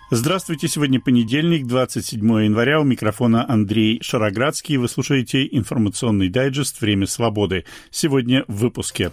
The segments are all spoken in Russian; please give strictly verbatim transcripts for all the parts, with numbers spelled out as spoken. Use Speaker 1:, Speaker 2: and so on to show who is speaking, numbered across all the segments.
Speaker 1: Здравствуйте, сегодня понедельник, двадцать седьмое января, у микрофона Андрей Шароградский. Вы слушаете информационный дайджест «Время свободы». Сегодня в выпуске.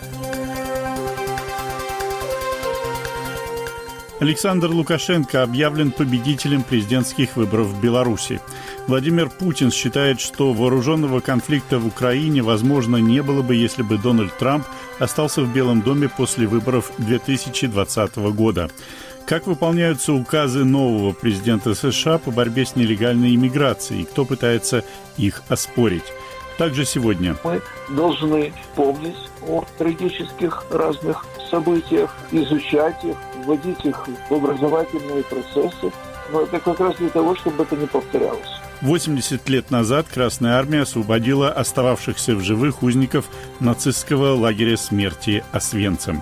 Speaker 1: Александр Лукашенко объявлен победителем президентских выборов в Беларуси. Владимир Путин считает, что вооруженного конфликта в Украине, возможно, не было бы, если бы Дональд Трамп остался в Белом доме после выборов две тысячи двадцатого года. Как выполняются указы нового президента США по борьбе с нелегальной иммиграцией? Кто пытается их оспорить? Также сегодня.
Speaker 2: Мы должны помнить о трагических разных событиях, изучать их, вводить их в образовательные процессы. Но это как раз для того, чтобы это не повторялось.
Speaker 1: восемьдесят лет назад Красная Армия освободила остававшихся в живых узников нацистского лагеря смерти Освенцим.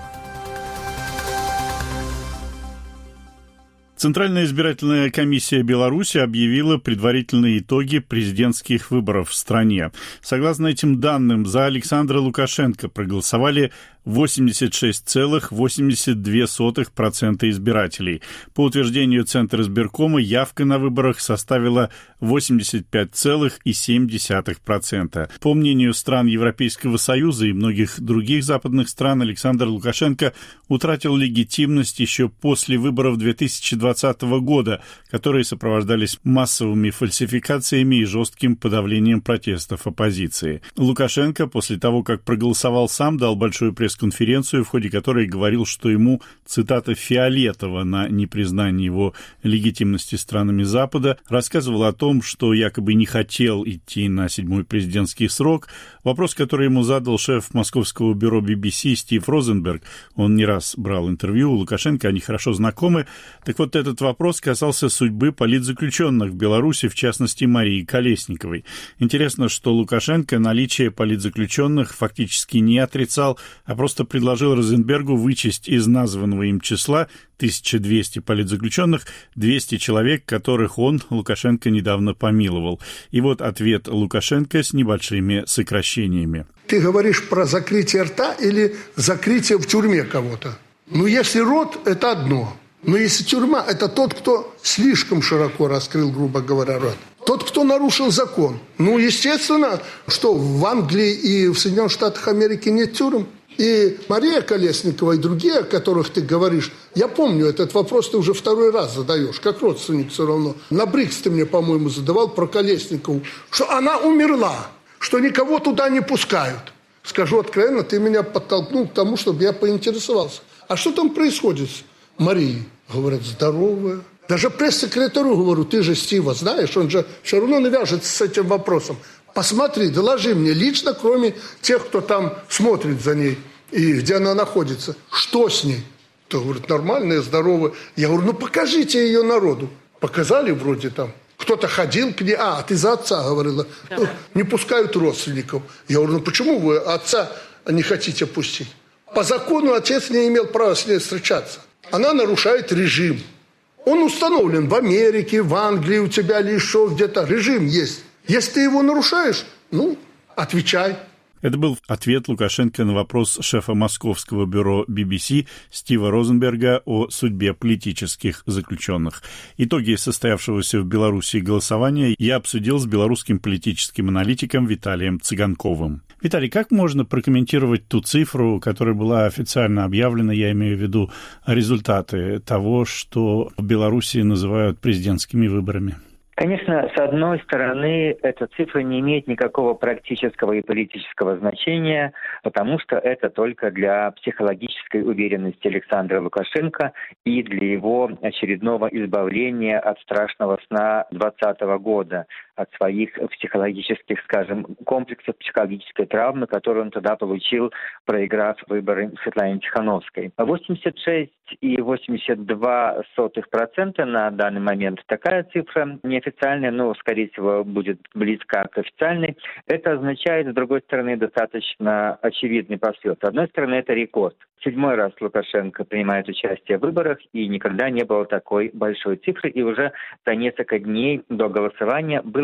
Speaker 1: Центральная избирательная комиссия Беларуси объявила предварительные итоги президентских выборов в стране. Согласно этим данным, за Александра Лукашенко проголосовали восемьдесят шесть целых восемьдесят две сотых процента избирателей. По утверждению Центра избиркома, явка на выборах составила восемьдесят пять целых семь десятых процента. По мнению стран Европейского Союза и многих других западных стран, Александр Лукашенко утратил легитимность еще после выборов две тысячи двадцатого года, которые сопровождались массовыми фальсификациями и жестким подавлением протестов оппозиции. Лукашенко после того, как проголосовал сам, дал большую пресс конференцию, в ходе которой говорил, что ему, цитата, «фиолетово» на непризнание его легитимности странами Запада, рассказывал о том, что якобы не хотел идти на седьмой президентский срок. Вопрос, который ему задал шеф московского бюро би би си Стив Розенберг, он не раз брал интервью у Лукашенко, они хорошо знакомы. Так вот, этот вопрос касался судьбы политзаключенных в Беларуси, в частности, Марии Колесниковой. Интересно, что Лукашенко наличие политзаключенных фактически не отрицал, а просто предложил Розенбергу вычесть из названного им числа тысяча двести политзаключенных двести человек, которых он, Лукашенко, недавно помиловал. И вот ответ Лукашенко с небольшими сокращениями.
Speaker 3: Ты говоришь про закрытие рта или закрытие в тюрьме кого-то? Ну, если рот, это одно. Но если тюрьма, это тот, кто слишком широко раскрыл, грубо говоря, рот. Тот, кто нарушил закон. Ну, естественно, что в Англии и в Соединенных Штатах Америки нет тюрем. И Мария Колесникова, и другие, о которых ты говоришь, я помню, этот вопрос ты уже второй раз задаешь, как родственник все равно. На Брикс ты мне, по-моему, задавал про Колесникову, что она умерла, что никого туда не пускают. Скажу откровенно, ты меня подтолкнул к тому, чтобы я поинтересовался. А что там происходит с Марией? Говорят, здоровая. Даже пресс-секретарю говорю, ты же Стива знаешь, он же все равно навяжется с этим вопросом. Посмотри, доложи мне лично, кроме тех, кто там смотрит за ней и где она находится. Что с ней? То говорит, нормальная, здоровая. Я говорю, ну покажите ее народу. Показали вроде там. Кто-то ходил к ней. А, ты за отца говорила. Да. Ну, не пускают родственников. Я говорю, ну почему вы отца не хотите пустить? По закону отец не имел права с ней встречаться. Она нарушает режим. Он установлен в Америке, в Англии, у тебя или еще где-то. Режим есть. Если ты его нарушаешь, ну, отвечай.
Speaker 1: Это был ответ Лукашенко на вопрос шефа московского бюро би би си Стива Розенберга о судьбе политических заключенных. Итоги состоявшегося в Беларуси голосования я обсудил с белорусским политическим аналитиком Виталием Цыганковым. Виталий, как можно прокомментировать ту цифру, которая была официально объявлена, я имею в виду результаты того, что в Беларуси называют президентскими выборами?
Speaker 4: Конечно, с одной стороны, эта цифра не имеет никакого практического и политического значения, потому что это только для психологической уверенности Александра Лукашенко и для его очередного избавления от страшного сна двадцатого года, от своих психологических, скажем, комплексов психологической травмы, которую он тогда получил, проиграв выборы Светлане Тихановской. восемьдесят шесть и восемьдесят два сотых процента на данный момент такая цифра неофициальная, но, скорее всего, будет близка к официальной. Это означает, с другой стороны, достаточно очевидный просвет. С одной стороны, это рекорд. Седьмой раз Лукашенко принимает участие в выборах, и никогда не было такой большой цифры. И уже за несколько дней до голосования было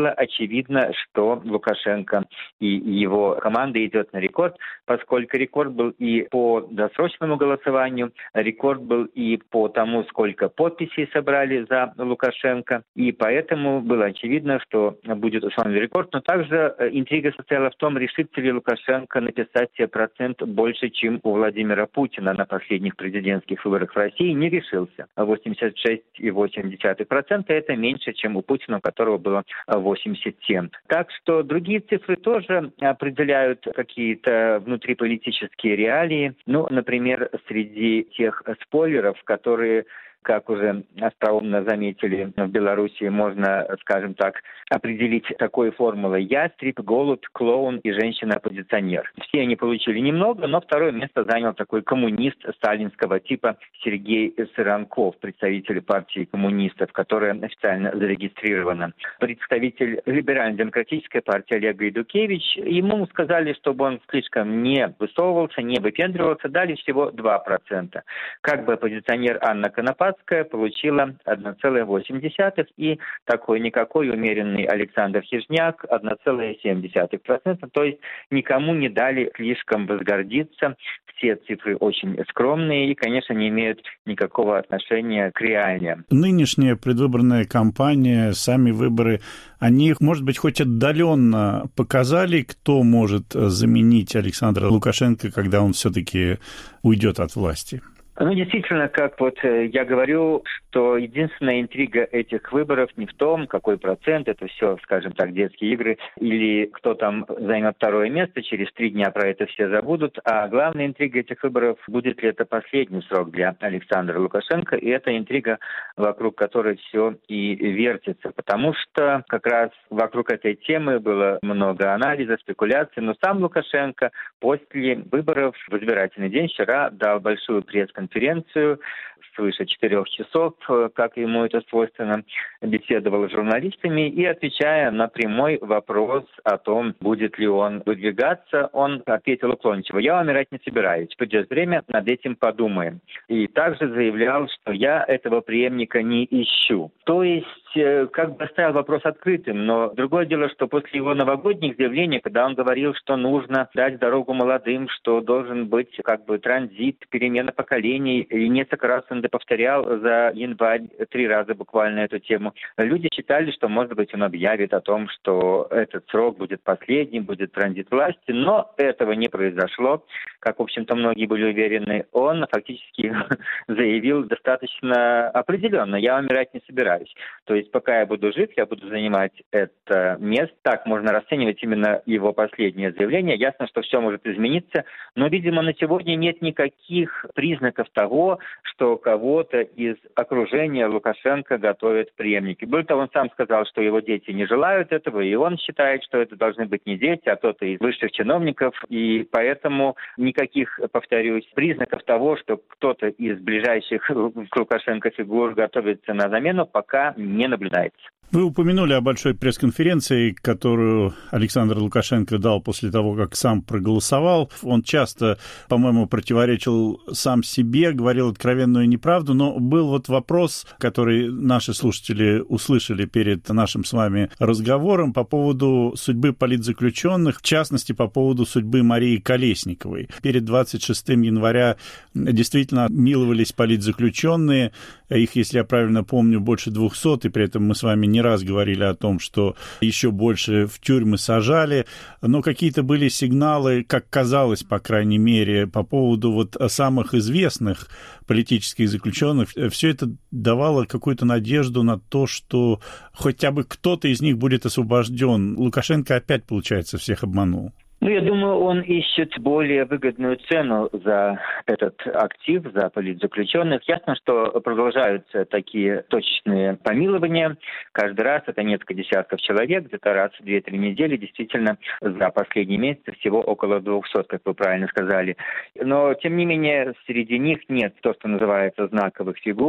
Speaker 4: было очевидно, что Лукашенко и его команда идет на рекорд, поскольку рекорд был и по досрочному голосованию, рекорд был и по тому, сколько подписей собрали за Лукашенко, и поэтому было очевидно, что будет установлен рекорд, но также интрига состояла в том, решится ли Лукашенко написать себе процент больше, чем у Владимира Путина на последних президентских выборах в России, не решился. восемьдесят шесть целых восемь десятых процента это меньше, чем у Путина, у которого было восемьдесят семь. Так что другие цифры тоже определяют какие-то внутриполитические реалии. Ну, например, среди тех спойлеров, которые, как уже остроумно заметили, в Беларуси можно, скажем так, определить такой формулой: ястреб, голубь, клоун и женщина-оппозиционер. Все они получили немного, но второе место занял такой коммунист сталинского типа Сергей Сыранков, представитель партии коммунистов, которая официально зарегистрирована. Представитель либерально-демократической партии Олег Гайдукевич, ему сказали, чтобы он слишком не высовывался, не выпендривался, дали всего два процента. Как бы оппозиционер Анна Конопадская получила одна целая восемь десятых, и такой никакой умеренный Александр Хижняк одна целая семь десятых процента. То есть никому не дали слишком возгордиться. Все цифры очень скромные и, конечно, не имеют никакого отношения к реальным.
Speaker 1: Нынешняя предвыборная кампания, сами выборы, они, может быть, хоть отдаленно показали, кто может заменить Александра Лукашенко, когда он все-таки уйдет от власти?
Speaker 4: Ну, действительно, как вот я говорю, что единственная интрига этих выборов не в том, какой процент, это все, скажем так, детские игры, или кто там займет второе место, через три дня про это все забудут, а главная интрига этих выборов, будет ли это последний срок для Александра Лукашенко, и это интрига, вокруг которой все и вертится, потому что как раз вокруг этой темы было много анализа, спекуляций, но сам Лукашенко после выборов в избирательный день вчера дал большую пресс-конференцию, конференцию свыше четырех часов, как ему это свойственно, беседовал с журналистами и, отвечая на прямой вопрос о том, будет ли он выдвигаться, он ответил уклончиво: «Я умирать не собираюсь, придет время, над этим подумаем». И также заявлял, что «я этого преемника не ищу». То есть как бы оставил вопрос открытым, но другое дело, что после его новогодних заявлений, когда он говорил, что нужно дать дорогу молодым, что должен быть как бы транзит, перемена поколений, и несколько раз он повторял за январь три раза буквально эту тему, люди считали, что, может быть, он объявит о том, что этот срок будет последним, будет транзит власти, но этого не произошло. Как, в общем-то, многие были уверены, он фактически заявил достаточно определенно: «Я умирать не собираюсь». То есть пока я буду жив, я буду занимать это место. Так можно расценивать именно его последнее заявление. Ясно, что все может измениться, но, видимо, на сегодня нет никаких признаков того, что кого-то из окружения Лукашенко готовят преемники. Более того, он сам сказал, что его дети не желают этого, и он считает, что это должны быть не дети, а кто-то из высших чиновников, и поэтому никаких, повторюсь, признаков того, что кто-то из ближайших к Лукашенко фигур готовится на замену, пока не наблюдается.
Speaker 1: Вы упомянули о большой пресс-конференции, которую Александр Лукашенко дал после того, как сам проголосовал. Он часто, по-моему, противоречил сам себе, говорил откровенную неправду, но был вот вопрос, который наши слушатели услышали перед нашим с вами разговором по поводу судьбы политзаключенных, в частности, по поводу судьбы Марии Колесниковой. Перед двадцать шестым января действительно миловались политзаключенные, их, если я правильно помню, больше двухсот, и при этом мы с вами не раз говорили о том, что еще больше в тюрьмы сажали, но какие-то были сигналы, как казалось, по крайней мере, по поводу вот самых известных политических заключенных. Все это давало какую-то надежду на то, что хотя бы кто-то из них будет освобожден. Лукашенко опять, получается, всех обманул.
Speaker 4: Ну, я думаю, он ищет более выгодную цену за этот актив, за политзаключенных. Ясно, что продолжаются такие точечные помилования. Каждый раз это несколько десятков человек, где-то раз в две-три недели. Действительно, за последние месяцы всего около двухсот, как вы правильно сказали. Но, тем не менее, среди них нет то, что называется знаковых фигур.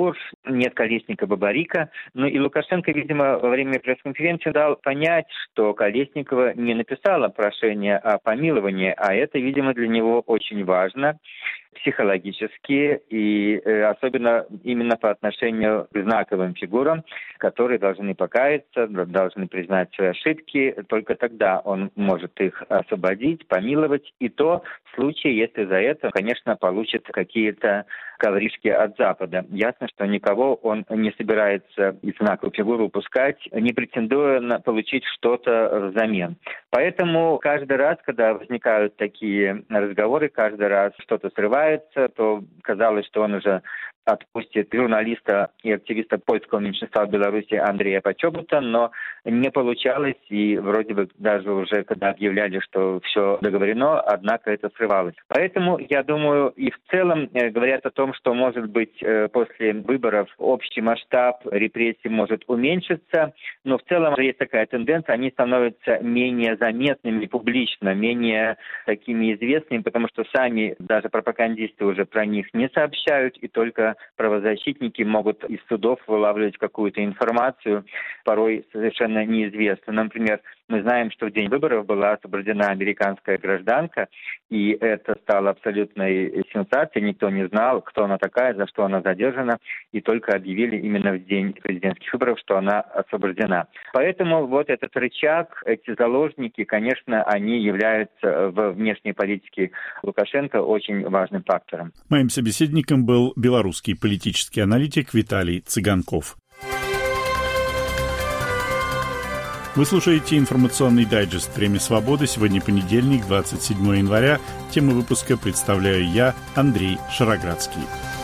Speaker 4: нет Колесника-Бабарика. Ну и Лукашенко, видимо, во время пресс-конференции дал понять, что Колесникова не написала прошение о помиловании, а это, видимо, для него очень важно психологически и э, особенно именно по отношению к знаковым фигурам, которые должны покаяться, должны признать свои ошибки. Только тогда он может их освободить, помиловать. И то в случае, если за это, конечно, получит какие-то ковришки от Запада. Ясно, что никого он не собирается из знаковой фигуры упускать, не претендуя на получить что-то взамен. Поэтому каждый раз, когда возникают такие разговоры, каждый раз что-то срывается, то казалось, что он уже отпустит журналиста и активиста польского меньшинства в Беларуси Андрея Почобута, но не получалось, и вроде бы даже уже когда объявляли, что все договорено, однако это срывалось. Поэтому, я думаю, и в целом э, говорят о том, что, может быть, э, после выборов общий масштаб репрессий может уменьшиться, но в целом есть такая тенденция, они становятся менее заметными публично, менее такими известными, потому что сами даже пропагандисты уже про них не сообщают, и только правозащитники могут из судов вылавливать какую-то информацию, порой совершенно неизвестную. Например, мы знаем, что в день выборов была освобождена американская гражданка, и это стало абсолютной сенсацией. Никто не знал, кто она такая, за что она задержана, и только объявили именно в день президентских выборов, что она освобождена. Поэтому вот этот рычаг, эти заложники, конечно, они являются в внешней политике Лукашенко очень важным фактором.
Speaker 1: Моим собеседником был белорусский политический аналитик Виталий Цыганков. Вы слушаете информационный дайджест «Время свободы». Сегодня понедельник, двадцать седьмого января. Тему выпуска представляю я, Андрей Шароградский.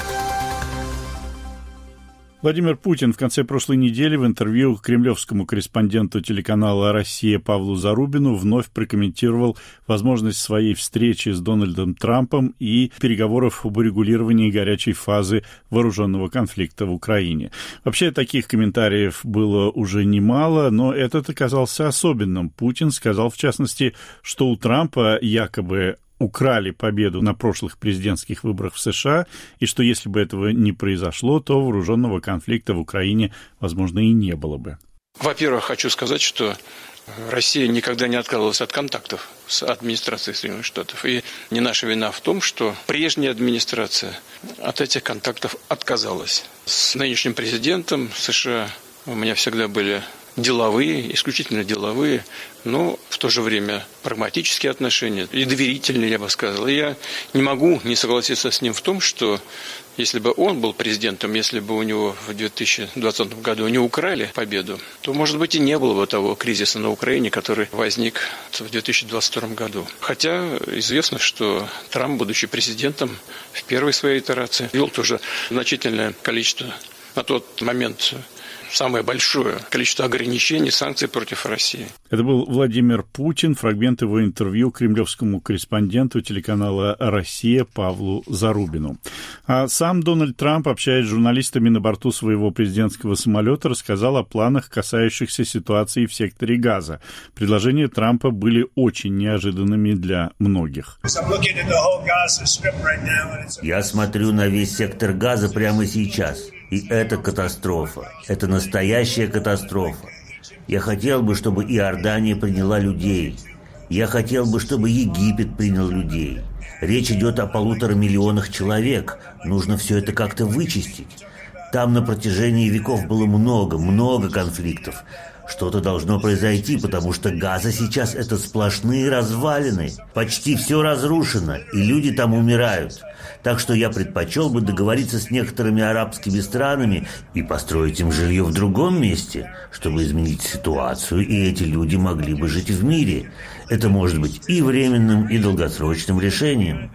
Speaker 1: Владимир Путин в конце прошлой недели в интервью кремлевскому корреспонденту телеканала «Россия» Павлу Зарубину вновь прокомментировал возможность своей встречи с Дональдом Трампом и переговоров об урегулировании горячей фазы вооруженного конфликта в Украине. Вообще, таких комментариев было уже немало, но этот оказался особенным. Путин сказал, в частности, что у Трампа якобы украли победу на прошлых президентских выборах в США, и что если бы этого не произошло, то вооруженного конфликта в Украине, возможно, и не было бы.
Speaker 5: Во-первых, хочу сказать, что Россия никогда не отказывалась от контактов с администрацией Соединенных Штатов. И не наша вина в том, что прежняя администрация от этих контактов отказалась. С нынешним президентом США у меня всегда были деловые, исключительно деловые, но в то же время прагматические отношения и доверительные, я бы сказал. И я не могу не согласиться с ним в том, что если бы он был президентом, если бы у него в две тысячи двадцатом году не украли победу, то, может быть, и не было бы того кризиса на Украине, который возник в две тысячи двадцать втором году. Хотя известно, что Трамп, будучи президентом, в первой своей итерации ввел тоже значительное количество, на тот момент самое большое количество ограничений, санкций против России.
Speaker 1: Это был Владимир Путин, фрагмент его интервью кремлевскому корреспонденту телеканала «Россия» Павлу Зарубину. А сам Дональд Трамп, общаясь с журналистами на борту своего президентского самолета, рассказал о планах, касающихся ситуации в секторе Газа. Предложения Трампа были очень неожиданными для многих.
Speaker 6: Я смотрю на весь сектор Газа прямо сейчас. И это катастрофа. Это настоящая катастрофа. Я хотел бы, чтобы Иордания приняла людей. Я хотел бы, чтобы Египет принял людей. Речь идет о полутора миллионах человек. Нужно все это как-то вычистить. Там на протяжении веков было много, много конфликтов. Что-то должно произойти, потому что Газа сейчас это сплошные развалины. Почти все разрушено, и люди там умирают. Так что я предпочел бы договориться с некоторыми арабскими странами и построить им жилье в другом месте, чтобы изменить ситуацию, и эти люди могли бы жить в мире. Это может быть и временным, и долгосрочным решением.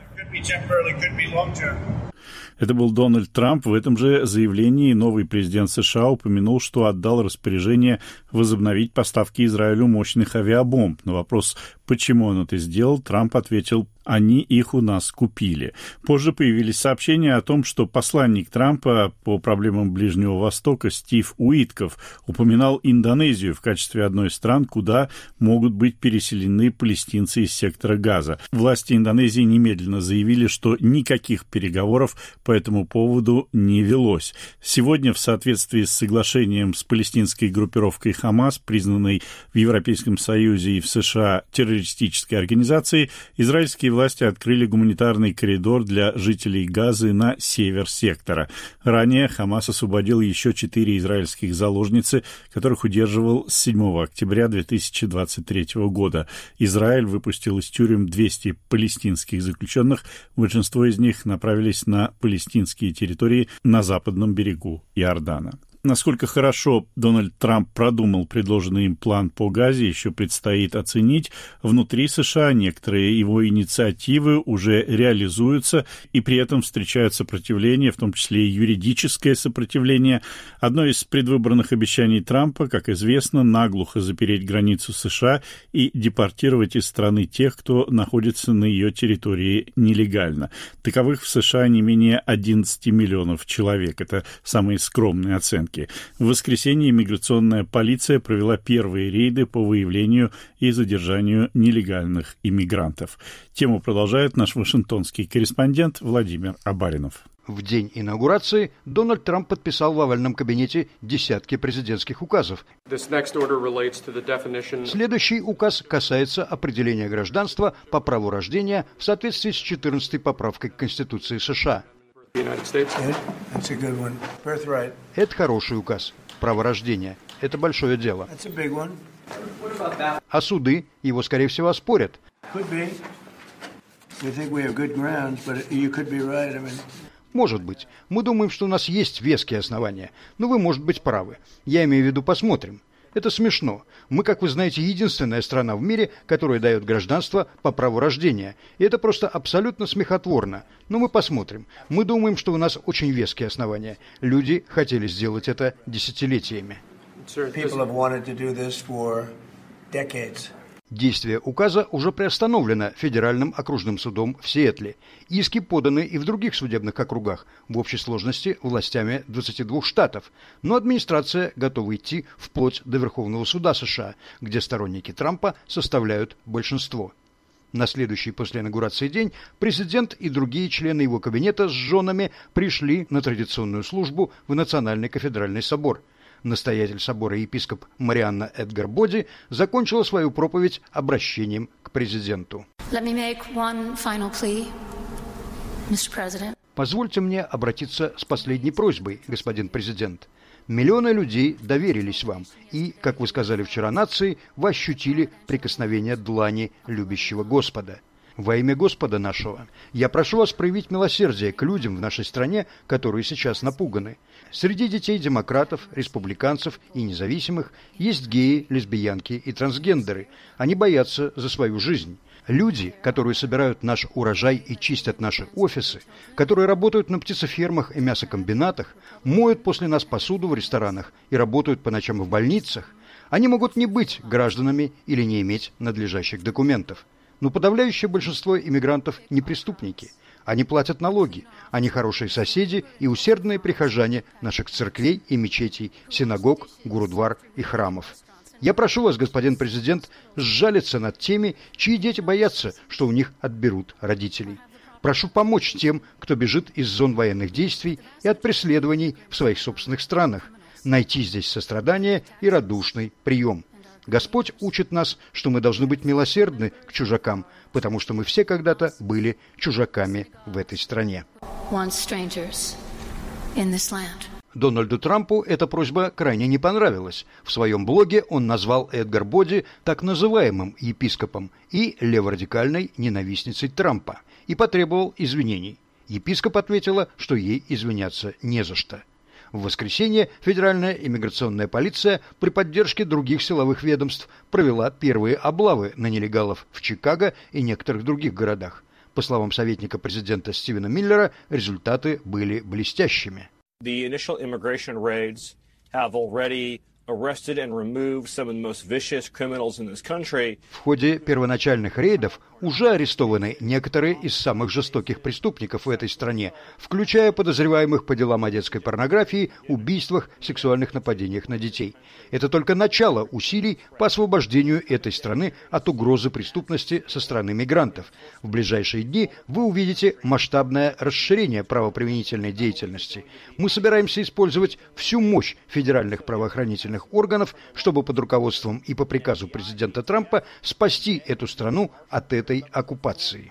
Speaker 1: Это был Дональд Трамп. В этом же заявлении новый президент США упомянул, что отдал распоряжение возобновить поставки Израилю мощных авиабомб. На вопрос, почему он это сделал, Трамп ответил Они их у нас купили. Позже появились сообщения о том, что посланник Трампа по проблемам Ближнего Востока Стив Уитков упоминал Индонезию в качестве одной из стран, куда могут быть переселены палестинцы из сектора Газа. Власти Индонезии немедленно заявили, что никаких переговоров по этому поводу не велось. Сегодня, в соответствии с соглашением с палестинской группировкой «Хамас», признанной в Европейском Союзе и в США террористической организацией, израильские власти открыли гуманитарный коридор для жителей Газы на север сектора. Ранее «Хамас» освободил еще четыре израильских заложницы, которых удерживал с седьмого октября две тысячи двадцать третьего года. Израиль выпустил из тюрем двести палестинских заключенных, большинство из них направились на палестинские территории на западном берегу Иордана. Насколько хорошо Дональд Трамп продумал предложенный им план по Газе, еще предстоит оценить. Внутри США некоторые его инициативы уже реализуются и при этом встречают сопротивление, в том числе и юридическое сопротивление. Одно из предвыборных обещаний Трампа, как известно, наглухо запереть границу США и депортировать из страны тех, кто находится на ее территории нелегально. Таковых в США не менее одиннадцать миллионов человек. Это самые скромные оценки. В воскресенье иммиграционная полиция провела первые рейды по выявлению и задержанию нелегальных иммигрантов. Тему продолжает наш вашингтонский корреспондент Владимир Абаринов.
Speaker 7: В день инаугурации Дональд Трамп подписал в овальном кабинете десятки президентских указов. Следующий указ касается определения гражданства по праву рождения в соответствии с четырнадцатой поправкой к Конституции США. Это хороший указ. Право рождения. Это большое дело. А суды его, скорее всего, оспорят. Может быть. Мы думаем, что у нас есть веские основания. Но вы, может быть, правы. Я имею в виду, посмотрим. Это смешно. Мы, как вы знаете, единственная страна в мире, которая дает гражданство по праву рождения. И это просто абсолютно смехотворно. Но мы посмотрим. Мы думаем, что у нас очень веские основания. Люди хотели сделать это десятилетиями. Действие указа уже приостановлено Федеральным окружным судом в Сиэтле. Иски поданы и в других судебных округах, в общей сложности властями двадцати двух штатов. Но администрация готова идти вплоть до Верховного суда США, где сторонники Трампа составляют большинство. На следующий после инаугурации день президент и другие члены его кабинета с женами пришли на традиционную службу в Национальный кафедральный собор. Настоятель собора епископ Марианна Эдгар Боди закончила свою проповедь обращением к президенту. Позвольте мне обратиться с последней просьбой, господин президент. Миллионы людей доверились вам, и, как вы сказали вчера нации, вы ощутили прикосновение длани любящего Господа. Во имя Господа нашего, я прошу вас проявить милосердие к людям в нашей стране, которые сейчас напуганы. Среди детей демократов, республиканцев и независимых есть геи, лесбиянки и трансгендеры. Они боятся за свою жизнь. Люди, которые собирают наш урожай и чистят наши офисы, которые работают на птицефермах и мясокомбинатах, моют после нас посуду в ресторанах и работают по ночам в больницах, они могут не быть гражданами или не иметь надлежащих документов. Но подавляющее большинство иммигрантов не преступники. Они платят налоги, они хорошие соседи и усердные прихожане наших церквей и мечетей, синагог, гурудвар и храмов. Я прошу вас, господин президент, сжалиться над теми, чьи дети боятся, что у них отберут родителей. Прошу помочь тем, кто бежит из зон военных действий и от преследований в своих собственных странах, найти здесь сострадание и радушный прием. Господь учит нас, что мы должны быть милосердны к чужакам, потому что мы все когда-то были чужаками в этой стране. Дональду Трампу эта просьба крайне не понравилась. В своем блоге он назвал Эдгар Боди так называемым епископом и леворадикальной ненавистницей Трампа и потребовал извинений. Епископ ответила, что ей извиняться не за что. В воскресенье Федеральная иммиграционная полиция при поддержке других силовых ведомств провела первые облавы на нелегалов в Чикаго и некоторых других городах. По словам советника президента Стивена Миллера, результаты были блестящими.
Speaker 8: The initial immigration raids have already arrested and removed some of the most vicious criminals in this country.
Speaker 7: В ходе первоначальных рейдов уже арестованы некоторые из самых жестоких преступников в этой стране, включая подозреваемых по делам о детской порнографии, убийствах, сексуальных нападениях на детей. Это только начало усилий по освобождению этой страны от угрозы преступности со стороны мигрантов. В ближайшие дни вы увидите масштабное расширение правоприменительной деятельности. Мы собираемся использовать всю мощь федеральных правоохранительных органов, чтобы под руководством и по приказу президента Трампа спасти эту страну от этой оккупации.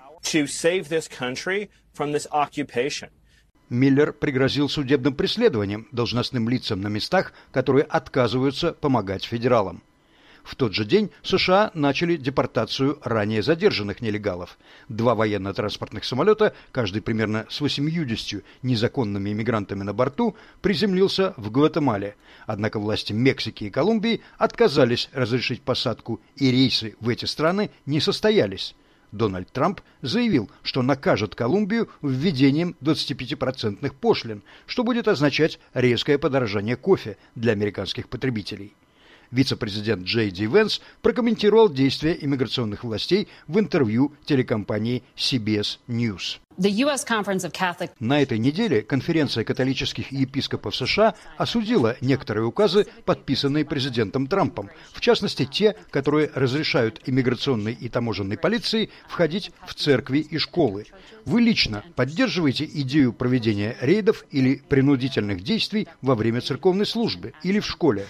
Speaker 7: Миллер пригрозил судебным преследованием должностным лицам на местах, которые отказываются помогать федералам. В тот же день США начали депортацию ранее задержанных нелегалов. Два военно-транспортных самолета, каждый примерно с восемьюдесятью незаконными иммигрантами на борту, приземлился в Гватемале. Однако власти Мексики и Колумбии отказались разрешить посадку, и рейсы в эти страны не состоялись. Дональд Трамп заявил, что накажет Колумбию введением двадцатипятипроцентных пошлин, что будет означать резкое подорожание кофе для американских потребителей. Вице-президент Джей Ди Венс прокомментировал действия иммиграционных властей в интервью телекомпании си би эс News. На этой неделе конференция католических епископов США осудила некоторые указы, подписанные президентом Трампом, в частности те, которые разрешают иммиграционной и таможенной полиции входить в церкви и школы. Вы лично поддерживаете идею проведения рейдов или принудительных действий во время церковной службы или в школе?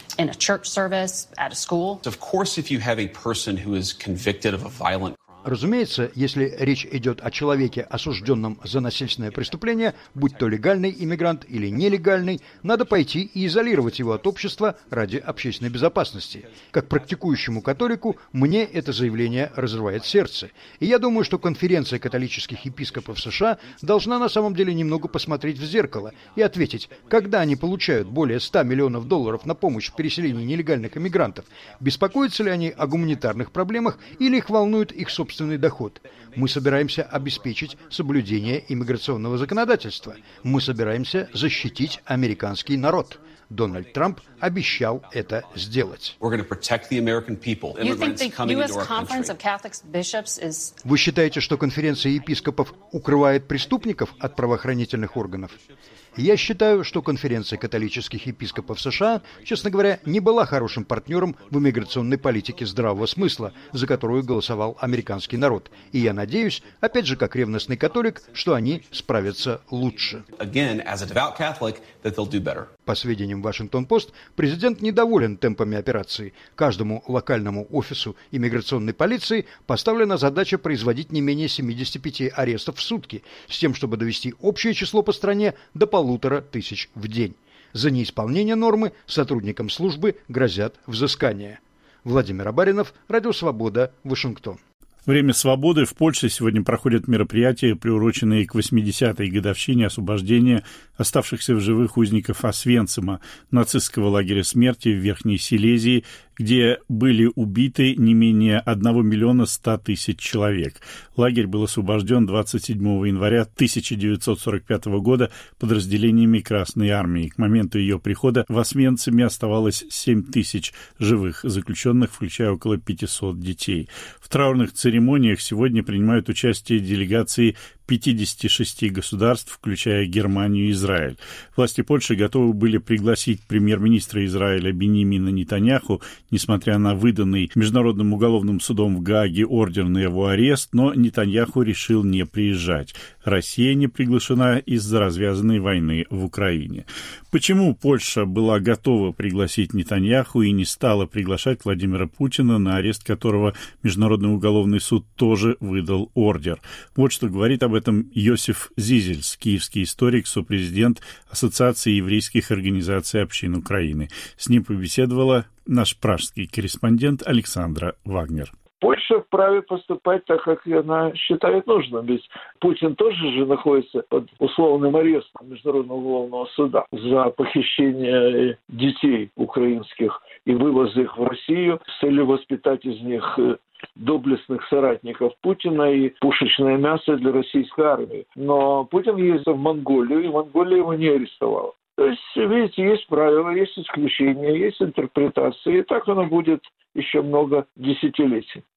Speaker 7: Разумеется, если речь идет о человеке, осужденном за насильственное преступление, будь то легальный иммигрант или нелегальный, надо пойти и изолировать его от общества ради общественной безопасности. Как практикующему католику, мне это заявление разрывает сердце. И я думаю, что конференция католических епископов США должна на самом деле немного посмотреть в зеркало и ответить, когда они получают более ста миллионов долларов на помощь в переселении нелегальных иммигрантов, беспокоятся ли они о гуманитарных проблемах или их волнует их собственный доход. Мы собираемся обеспечить соблюдение иммиграционного законодательства. Мы собираемся защитить американский народ. Дональд Трамп обещал это сделать. Вы считаете, что конференция епископов укрывает преступников от правоохранительных органов? Я считаю, что конференция католических епископов США, честно говоря, не была хорошим партнером в иммиграционной политике здравого смысла, за которую голосовал американский народ. И я надеюсь, опять же, как ревностный католик, что они справятся лучше. По сведениям Вашингтон-Пост, президент недоволен темпами операции. Каждому локальному офису иммиграционной полиции поставлена задача производить не менее семидесяти пяти арестов в сутки, с тем, чтобы довести общее число по стране до полутора тысяч в день. За неисполнение нормы сотрудникам службы грозят взыскания. Владимир Абаринов, Радио Свобода, Вашингтон.
Speaker 1: Время свободы. В Польше сегодня проходят мероприятия, приуроченные к восьмидесятой годовщине освобождения оставшихся в живых узников Освенцима, нацистского лагеря смерти в Верхней Силезии, где были убиты не менее одного миллиона ста тысяч человек. Лагерь был освобожден двадцать седьмого января тысяча девятьсот сорок пятого года подразделениями Красной Армии. К моменту ее прихода в Освенциме оставалось семь тысяч живых заключенных, включая около пятисот детей. В траурных церемониях сегодня принимают участие делегации пятидесяти шести государств, включая Германию и Израиль. Власти Польши готовы были пригласить премьер-министра Израиля Биньямина Нетаньяху, несмотря на выданный Международным уголовным судом в Гааге ордер на его арест, но Нетаньяху решил не приезжать. Россия не приглашена из-за развязанной войны в Украине. Почему Польша была готова пригласить Нетаньяху и не стала приглашать Владимира Путина, на арест которого Международный уголовный суд тоже выдал ордер? Вот что говорит об этом Йосиф Зизельс, киевский историк, сопрезидент Ассоциации еврейских организаций общин Украины. С ним побеседовала наш пражский корреспондент Александра Вагнер.
Speaker 2: Польша вправе поступать так, как она считает нужным. Ведь Путин тоже же находится под условным арестом Международного уголовного суда за похищение детей украинских и вывоз их в Россию с целью воспитать из них доблестных соратников Путина и пушечное мясо для российской армии. Но Путин ездил в Монголию, и Монголия его не арестовала. То есть, видите, есть правила, есть исключения, есть интерпретации, и так оно будет еще много десятилетий.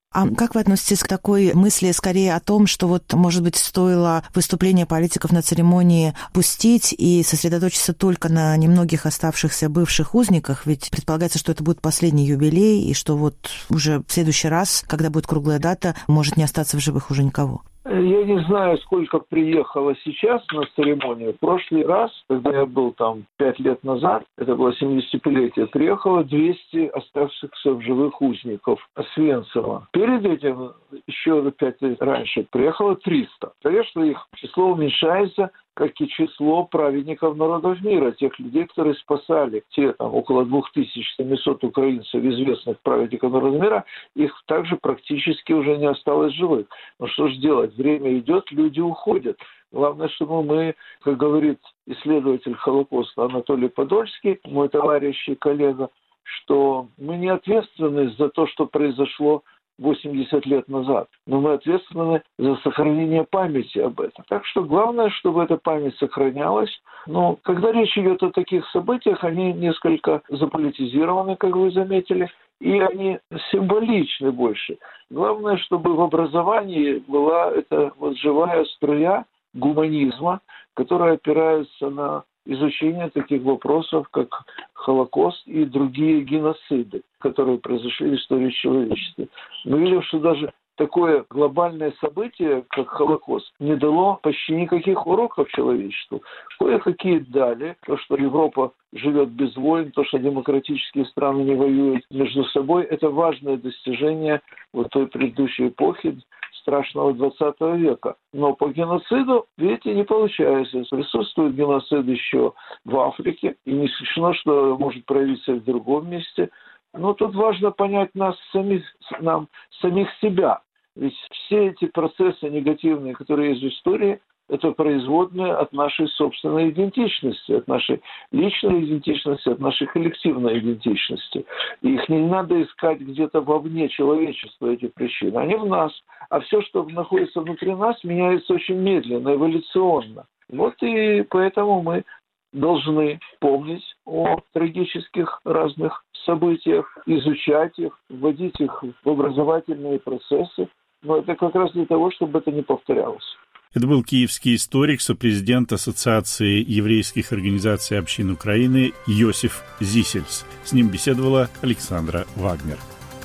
Speaker 9: А как вы относитесь к такой мысли, скорее о том, что вот, может быть, стоило выступление политиков на церемонии пустить и сосредоточиться только на немногих оставшихся бывших узниках? Ведь предполагается, что это будет последний юбилей, и что вот уже в следующий раз, когда будет круглая дата, может не остаться в живых уже никого.
Speaker 2: Я не знаю, сколько приехало сейчас на церемонию. В прошлый раз, когда я был там пять лет назад, это было семидесятилетие, приехало двести оставшихся в живых узников Освенцима. Перед этим, еще пять лет раньше, приехало триста. Конечно, их число уменьшается, как и число праведников народов мира, тех людей, которые спасали, те там около две тысячи семьсот украинцев, известных праведников народов мира, их также практически уже не осталось живых. Ну что ж делать? Время идет, люди уходят. Главное, чтобы мы, как говорит исследователь Холокоста Анатолий Подольский, мой товарищ и коллега, что мы не ответственны за то, что произошло восемьдесят лет назад, но мы ответственны за сохранение памяти об этом. Так что главное, чтобы эта память сохранялась. Но когда речь идет о таких событиях, они несколько заполитизированы, как вы заметили, и они символичны больше. Главное, чтобы в образовании была эта вот живая струя гуманизма, которая опирается на изучение таких вопросов, как Холокост и другие геноциды, которые произошли в истории человечества. Мы видим, что даже такое глобальное событие, как Холокост, не дало почти никаких уроков человечеству. Кое-какие дали. То, что Европа живет без войн, то, что демократические страны не воюют между собой, это важное достижение вот той предыдущей эпохи, страшного двадцатого века. Но по геноциду, видите, не получается. Присутствует геноцид еще в Африке, и не исключено, что может проявиться и в другом месте. Но тут важно понять нас самих, нам, самих себя. Ведь все эти процессы негативные, которые есть в истории, это производные от нашей собственной идентичности, от нашей личной идентичности, от нашей коллективной идентичности. И их не надо искать где-то вовне человечества, эти причины. Они в нас. А все, что находится внутри нас, меняется очень медленно, эволюционно. Вот и поэтому мы должны помнить о трагических разных событиях, изучать их, вводить их в образовательные процессы. Но это как раз для того, чтобы это не повторялось.
Speaker 1: Это был киевский историк, сопрезидент Ассоциации еврейских организаций общин Украины Йосиф Зисельс. С ним беседовала Александра Вагнер.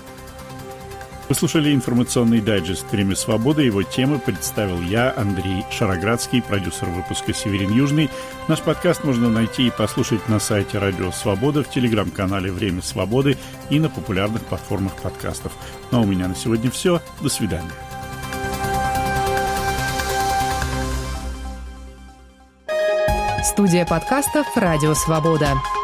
Speaker 1: Вы слушали информационный дайджест «Время свободы». Его темы представил я, Андрей Шароградский, продюсер выпуска «Северин Южный». Наш подкаст можно найти и послушать на сайте Радио Свобода, в телеграм-канале «Время свободы» и на популярных платформах подкастов. Ну а у меня на сегодня все. До свидания.
Speaker 10: Студия подкастов «Радио Свобода».